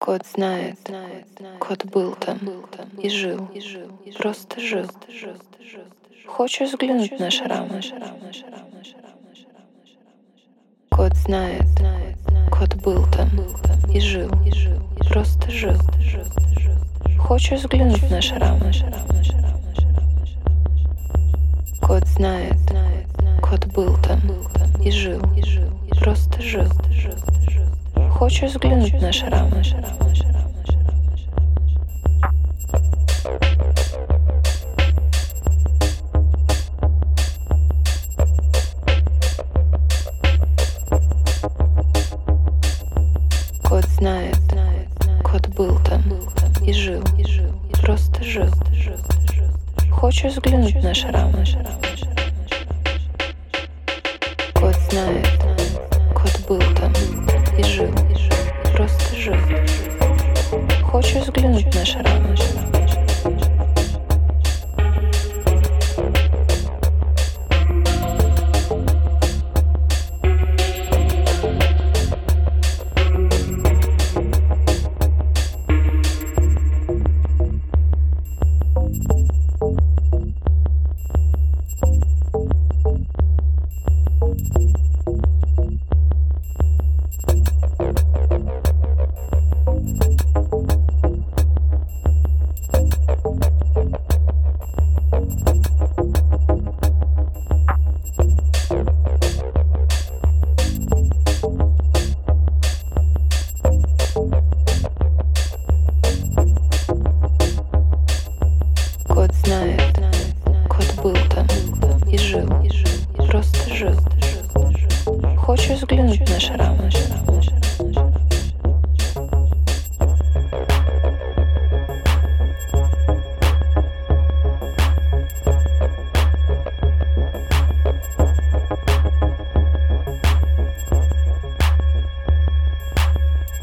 Кот знает, кот был там и жил, просто жил. Хочешь взглянуть на шрамы? Кот знает, кот был там и жил, просто жил. Хочешь взглянуть на шрамы? Кот знает, кот был там и жил, просто жил. Хочешь взглянуть на шрамы? Кот знает, кот был там и жил, просто жил. Хочешь взглянуть на шрамы? Кот знает, кот был там и жил, просто жил. Хочешь взглянуть на шрамы?